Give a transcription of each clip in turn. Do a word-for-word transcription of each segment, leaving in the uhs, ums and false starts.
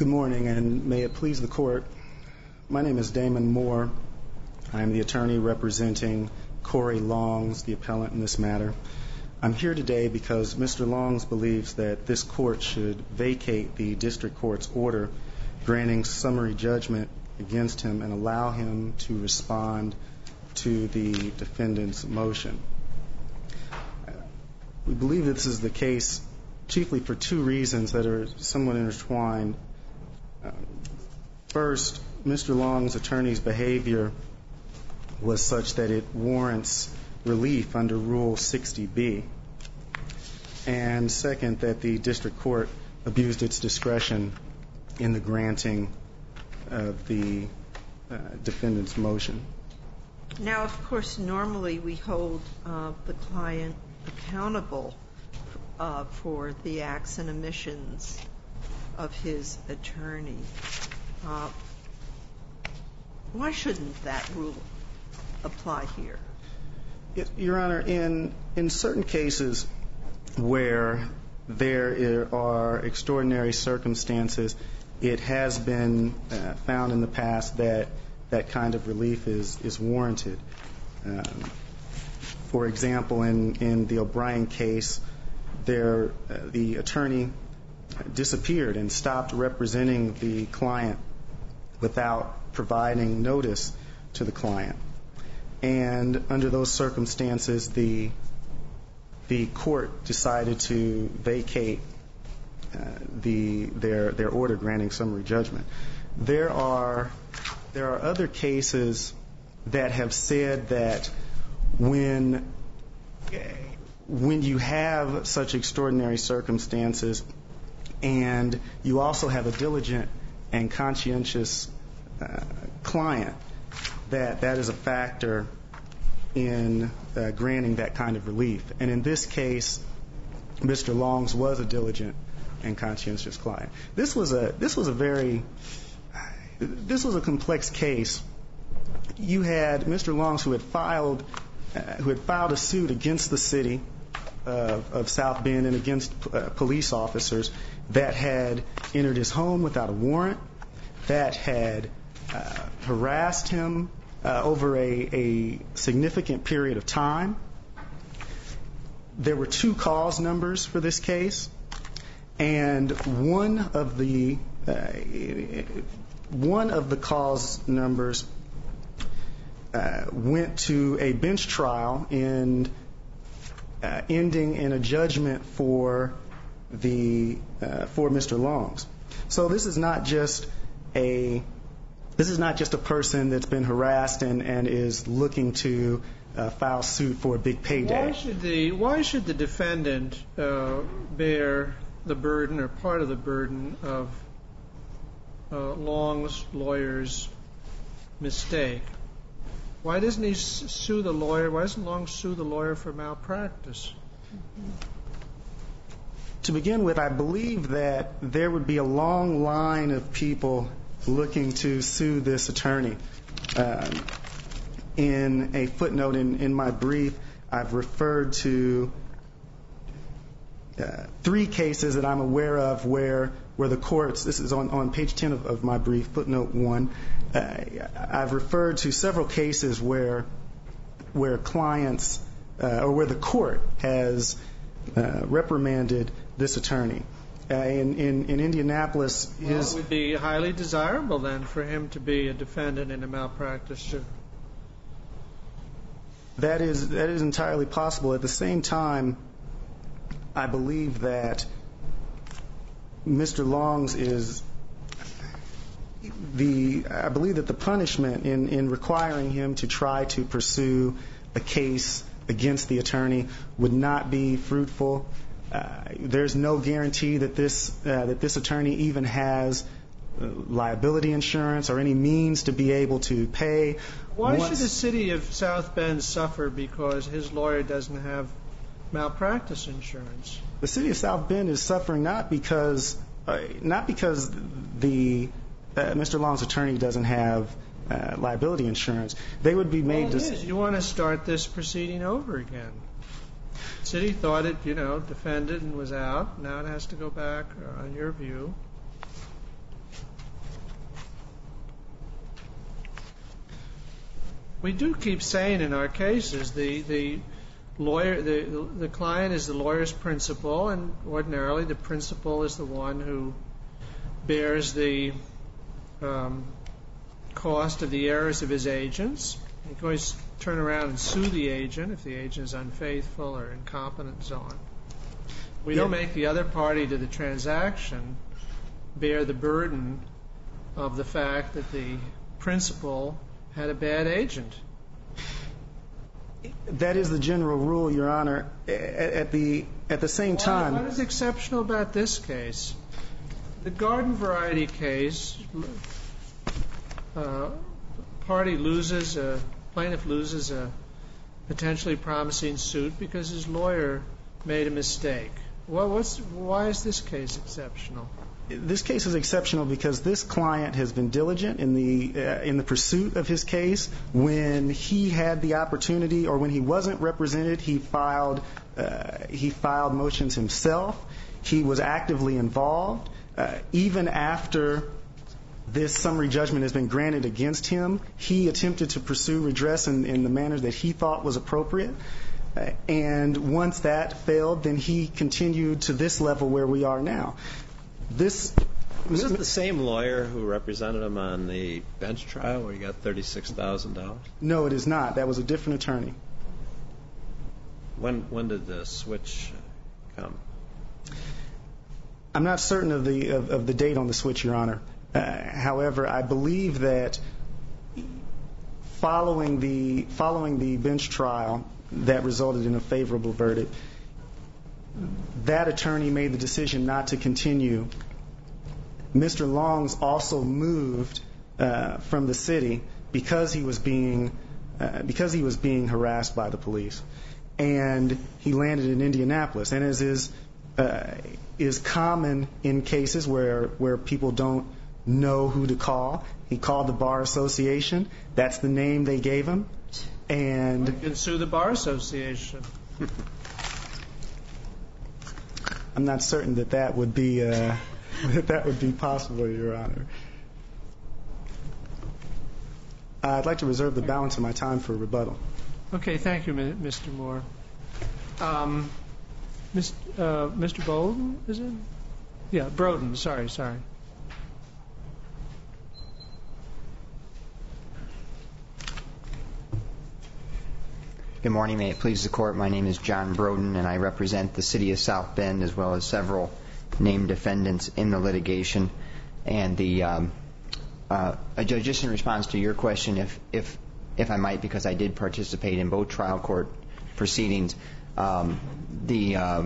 Good morning, and may it please the Court. My name is Damon Moore. I am the attorney representing Corey Longs, the appellant in this matter. I'm here today because Mister Longs believes that this Court should vacate the District Court's order granting summary judgment against him and allow him to respond to the defendant's motion. We believe this is the case chiefly for two reasons that are somewhat intertwined. First, Mister Longs' attorney's behavior was such that it warrants relief under Rule sixty B. And second, that the District Court abused its discretion in the granting of the uh, defendant's motion. Now, of course, normally we hold uh, the client accountable uh, for the acts and omissions of his attorney. Uh, why shouldn't that rule apply here? Your Honor, in in certain cases where there are extraordinary circumstances, it has been uh, found in the past that that kind of relief is, is warranted. Um, for example, in, in the O'Brien case, there, uh, the attorney disappeared and stopped representing the client without providing notice to the client. And under those circumstances, the the court decided to vacate uh, the their their order granting summary judgment. There are there are other cases that have said that when when you have such extraordinary circumstances and you also have a diligent and conscientious uh, client, that that is a factor in uh, granting that kind of relief. And in this case, Mister Longs was a diligent and conscientious client. This was a this was a very this was a complex case. You had Mister Longs who had filed uh, who had filed a suit against the city of, of South Bend and against uh, police officers that had entered his home without a warrant, that had uh, harassed him uh, over a, a significant period of time. There were two cause numbers for this case, and one of the uh, one of the cause numbers uh, went to a bench trial and uh, ending in a judgment for the uh, for Mister Longs. So this is not just a this is not just a person that's been harassed and, and is looking to uh, file suit for a big payday. Why should the why should the defendant uh, bear the burden or part of the burden of uh, Long's lawyer's mistake? Why doesn't he sue the lawyer? Why doesn't Long sue the lawyer for malpractice? To begin with, I believe that there would be a long line of people looking to sue this attorney. Uh, in a footnote in, in my brief, I've referred to uh, three cases that I'm aware of where where the courts, this is on, on page ten of, of my brief, footnote one, uh, I've referred to several cases where where clients uh, or where the court has uh, reprimanded this attorney. Uh, in, in, in Indianapolis, his... Well, it would be highly desirable then for him to be a defendant in a malpractice suit. That is, that is entirely possible. At the same time, I believe that Mister Longs is the, I believe that the punishment in, in requiring him to try to pursue a case against the attorney would not be fruitful. Uh, there's no guarantee that this uh, that this attorney even has uh, liability insurance or any means to be able to pay. Why Once, should the city of South Bend suffer because his lawyer doesn't have malpractice insurance? The city of South Bend is suffering not because uh, not because the uh, Mister Long's attorney doesn't have uh, liability insurance. They would be made well, to. It is. You want to start this proceeding over again. The city thought it, you know, defended and was out. Now it has to go back, uh, on your view. We do keep saying in our cases the the lawyer, the the client is the lawyer's principal, and ordinarily the principal is the one who bears the um, cost of the errors of his agents. He can always turn around and sue the agent if the agent is unfaithful or incompetent and so on. We Yeah. don't make the other party to the transaction bear the burden of the fact that the principal had a bad agent. That is the general rule, Your Honor. At, at the at the same time, What is exceptional about this case? The garden variety case, uh, party loses, a plaintiff loses a potentially promising suit because his lawyer made a mistake. Well, what's why is this case exceptional? This case is exceptional because this client has been diligent in the uh, in the pursuit of his case. When he had the opportunity, or when he wasn't represented, he filed uh, he filed motions himself. He was actively involved. Uh, even after this summary judgment has been granted against him, he attempted to pursue redress in, in the manner that he thought was appropriate. Uh, and once that failed, then he continued to this level where we are now. This Was this the same lawyer who represented him on the bench trial where he got thirty-six thousand dollars? No, it is not. That was a different attorney. When when did the switch come? I'm not certain of the of, of the date on the switch, Your Honor. Uh, however, I believe that following the following the bench trial that resulted in a favorable verdict, that attorney made the decision not to continue. Mister Longs also moved uh, from the city because he was being uh, because he was being harassed by the police, and he landed in Indianapolis. And as is uh, is common in cases where where people don't know who to call, he called the Bar Association. That's the name they gave him, and You can sue the Bar Association. I'm not certain that that would be uh, that that would be possible, Your Honor. I'd like to reserve the balance of my time for rebuttal. Okay, thank you, Mister Moore. Um, Mister Uh, Mister Bowden, is it? Yeah, Broden. Sorry, sorry. Good morning. May it please the Court. My name is John Broden, and I represent the City of South Bend as well as several named defendants in the litigation. And the um, uh, Judge, just in response to your question, if if if I might, because I did participate in both trial court proceedings, um, the uh,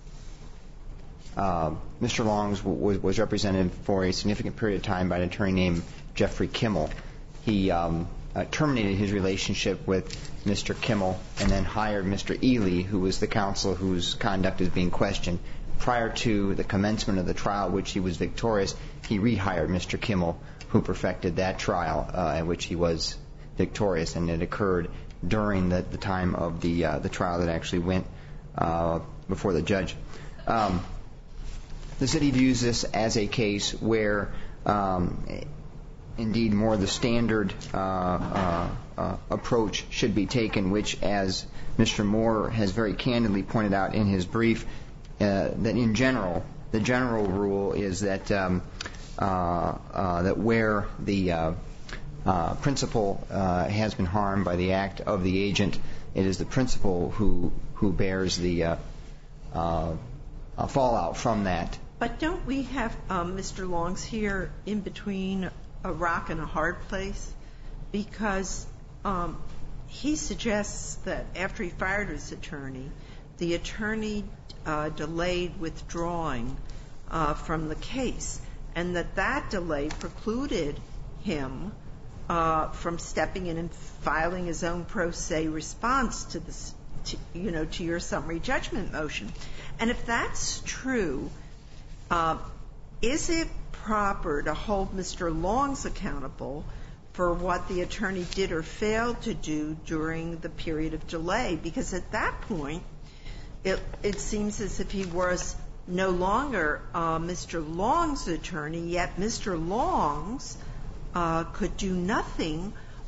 uh, Mister Longs w- was represented for a significant period of time by an attorney named Jeffrey Kimmel. He um, uh, terminated his relationship with Mister Kimmel and then hired Mister Ely, who was the counsel whose conduct is being questioned. Prior to the commencement of the trial, which he was victorious, he rehired Mister Kimmel, who perfected that trial uh, in which he was victorious, and it occurred during the, the time of the uh, the trial that actually went uh, before the judge. Um, the city views this as a case where um, indeed more the standard uh, uh, uh, approach should be taken, which, as Mister Moore has very candidly pointed out in his brief, uh, that in general, the general rule is that um, uh, uh, that where the uh, uh, principal uh, has been harmed by the act of the agent, it is the principal who who bears the uh, uh, uh, fallout from that. But don't we have um, Mister Longs here in between a rock and a hard place? Because um, he suggests that after he fired his attorney, the attorney uh, delayed withdrawing uh, from the case, and that that delay precluded him uh, from stepping in and filing his own pro se response to this, to, you know, to your summary judgment motion. And if that's true, uh, is it proper to hold Mister Longs accountable for what the attorney did or failed to do during the period of delay? Because at that point, it, it seems as if he was no longer uh, Mister Longs' attorney, yet Mister Longs uh, could do nothing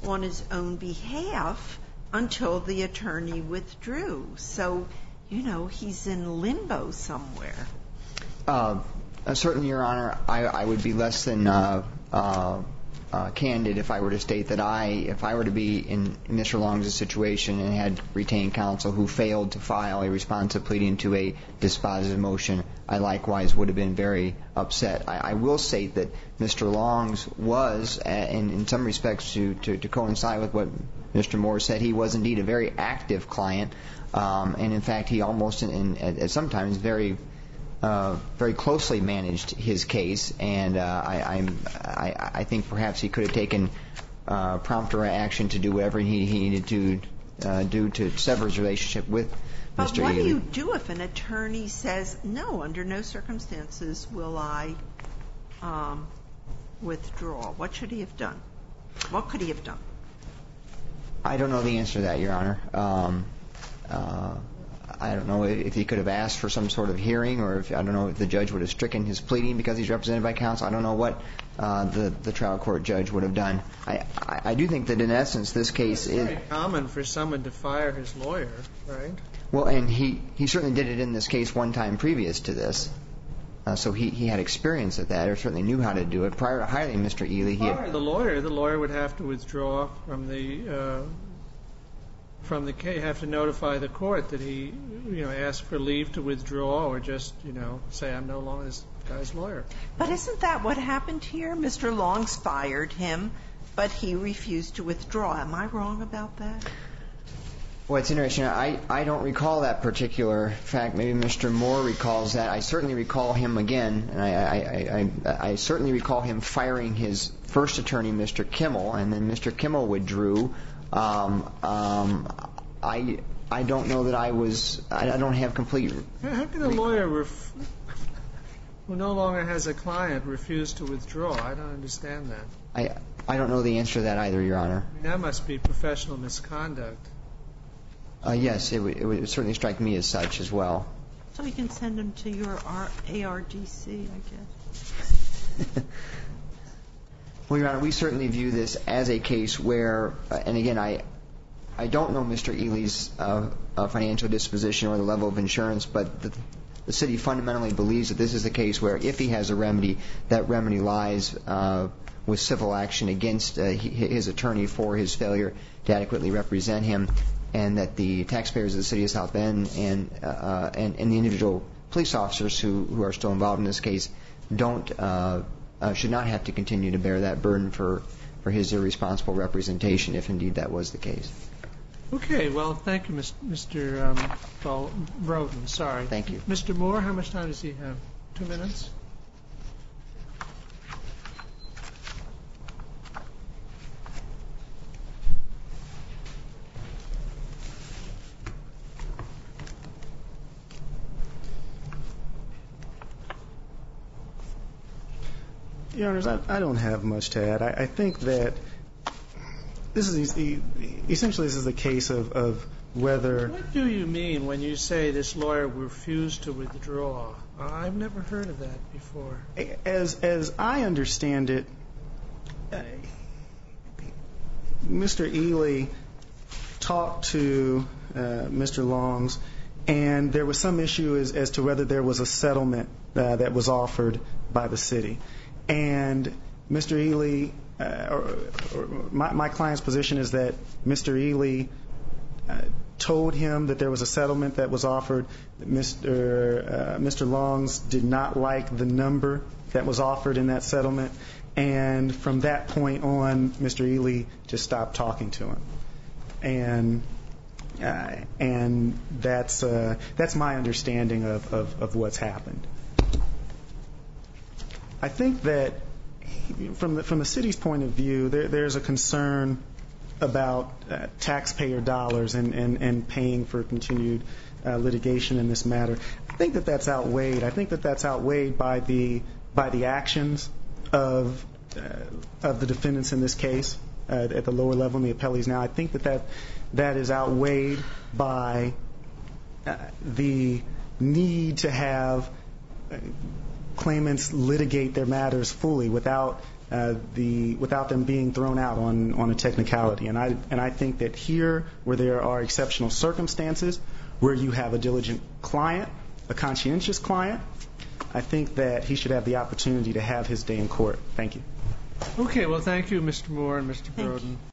on his own behalf until the attorney withdrew. So, you know, he's in limbo somewhere. Uh, certainly, Your Honor, I, I would be less than uh, uh, uh, candid if I were to state that I, if I were to be in Mister Long's situation and had retained counsel who failed to file a responsive pleading to a dispositive motion, I likewise would have been very upset. I, I will state that Mister Long's was, uh, in, in some respects, to, to, to coincide with what Mister Moore said, he was indeed a very active client, um, and in fact, he almost, in, in, at sometimes, very Uh, very closely managed his case, and uh, I, I'm, I, I think perhaps he could have taken uh, prompter action to do whatever he, he needed to uh, do to sever his relationship with But Mister what Ely. do you do if an attorney says, no, under no circumstances will I um, withdraw? What should he have done? What could he have done? I don't know the answer to that, Your Honor. Um, uh, I don't know if he could have asked for some sort of hearing, or if I don't know if the judge would have stricken his pleading because he's represented by counsel. I don't know what uh, the the trial court judge would have done. I, I, I do think that in essence this case it's is very common for someone to fire his lawyer, right? Well, and he, he certainly did it in this case one time previous to this. Uh, so he, he had experience at that, or certainly knew how to do it. Prior to hiring Mister Ely, he Fire had, the lawyer. The lawyer would have to withdraw from the uh, from the case. Have to notify the court that he, you know, asked for leave to withdraw, or just, you know, say I'm no longer this guy's lawyer. But isn't that what happened here? Mister Long's fired him, but he refused to withdraw. Am I wrong about that? Well, it's interesting. I, I don't recall that particular fact. Maybe Mister Moore recalls that. I certainly recall him again, and I, I, I, I, I certainly recall him firing his first attorney, Mister Kimmel, and then Mister Kimmel withdrew. Um, um, I I don't know that I was. I, I don't have complete. How can a lawyer ref- who no longer has a client refuse to withdraw? I don't understand that. I I don't know the answer to that either, Your Honor. I mean, that must be professional misconduct. Uh, yes, it would, it would certainly strike me as such as well. So you can send him to your R- A R D C, I guess. Well, Your Honor, we certainly view this as a case where, uh, and again, I I don't know Mister Ely's uh, uh, financial disposition or the level of insurance, but the, the city fundamentally believes that this is a case where if he has a remedy, that remedy lies uh, with civil action against uh, his attorney for his failure to adequately represent him, and that the taxpayers of the city of South Bend and uh, and, and the individual police officers who, who are still involved in this case don't uh, uh, should not have to continue to bear that burden for, for his irresponsible representation, if indeed that was the case. Okay, well, thank you, Mister Um, well, Broughton. Sorry. Thank you. Mister Moore, how much time does he have? Two minutes? Your Honors, I, I don't have much to add. I, I think that this is essentially this is a case of, of whether. What do you mean when you say this lawyer refused to withdraw? I've never heard of that before. As as I understand it, uh, Mister Ely talked to uh, Mister Longs, and there was some issue as, as to whether there was a settlement uh, that was offered by the city. And Mister Ely, uh, or, or my, my client's position is that Mister Ely uh, told him that there was a settlement that was offered. Mister Uh, Mister Longs did not like the number that was offered in that settlement, and from that point on, Mister Ely just stopped talking to him. And uh, and that's uh, that's my understanding of, of, of what's happened. I think that from the, from the city's point of view, there, there's a concern about uh, taxpayer dollars and, and, and paying for continued uh, litigation in this matter. I think that that's outweighed. I think that that's outweighed by the by the actions of uh, of the defendants in this case uh, at the lower level and the appellees now. I think that that, that is outweighed by uh, the need to have uh, claimants litigate their matters fully without uh, the without them being thrown out on, on a technicality. And I and I think that here, where there are exceptional circumstances, where you have a diligent client, a conscientious client, I think that he should have the opportunity to have his day in court. Thank you. Okay, well, thank you, Mister Moore and Mister Broden.